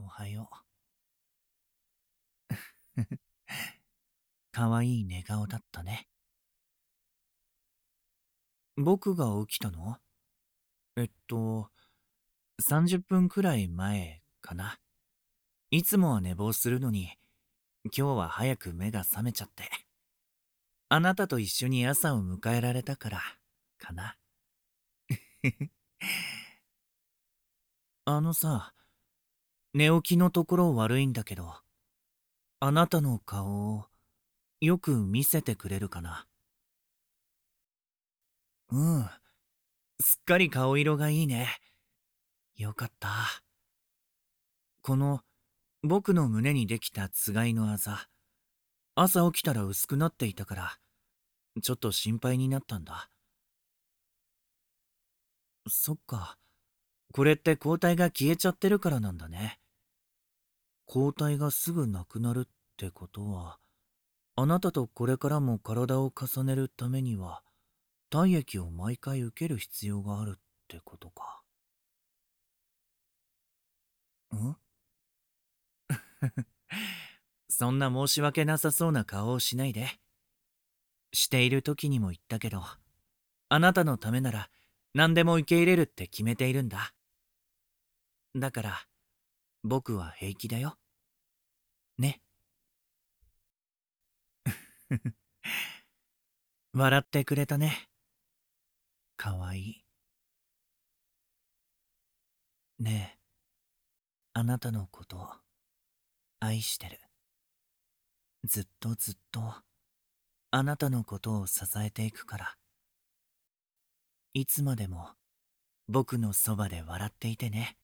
おはよう。かわいい寝顔だったね。僕が起きたのえっと、30分くらい前かな。いつもは寝坊するのに、今日は早く目が覚めちゃって。あなたと一緒に朝を迎えられたから、かな。あのさ、寝起きのところ悪いんだけど、あなたの顔をよく見せてくれるかな。うん、すっかり顔色がいいね。よかった。この僕の胸にできたつがいのあざ、朝起きたら薄くなっていたから、ちょっと心配になったんだ。そっか。これって抗体が消えちゃってるからなんだね。抗体がすぐなくなるってことは、あなたとこれからも体を重ねるためには、体液を毎回受ける必要があるってことか。んそんな申し訳なさそうな顔をしないで。している時にも言ったけど、あなたのためなら何でも受け入れるって決めているんだ。だから、僕は平気だよ。ね。笑ってくれたね。かわいい。ねえ、あなたのこと愛してる。ずっとずっとあなたのことを支えていくから。いつまでも僕のそばで笑っていてね。